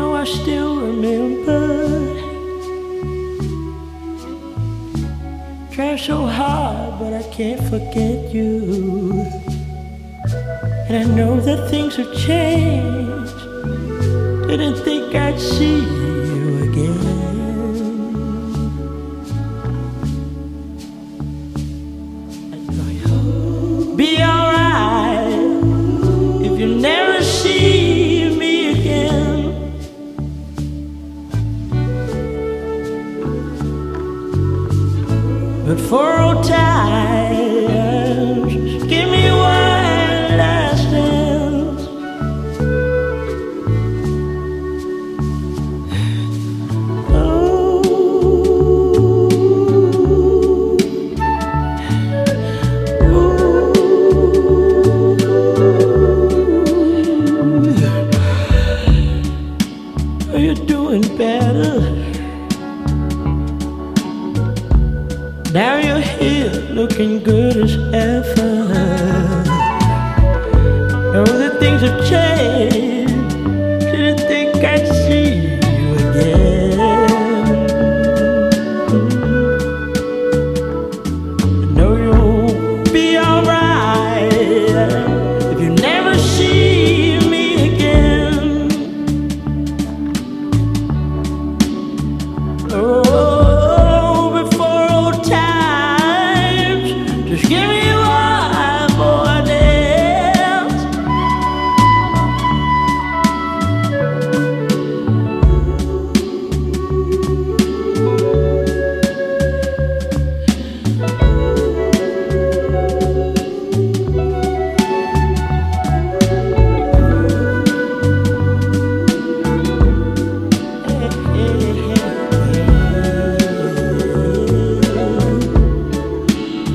know I still remember. Try so hard, but I can't forget you. And I know that things have changed. Didn't think I'd see you again. Be alright if you never see me again. But for old times, give me one last dance. Oh, ooh. Are you doing better? Now you're here looking good as ever. Know that things have changed.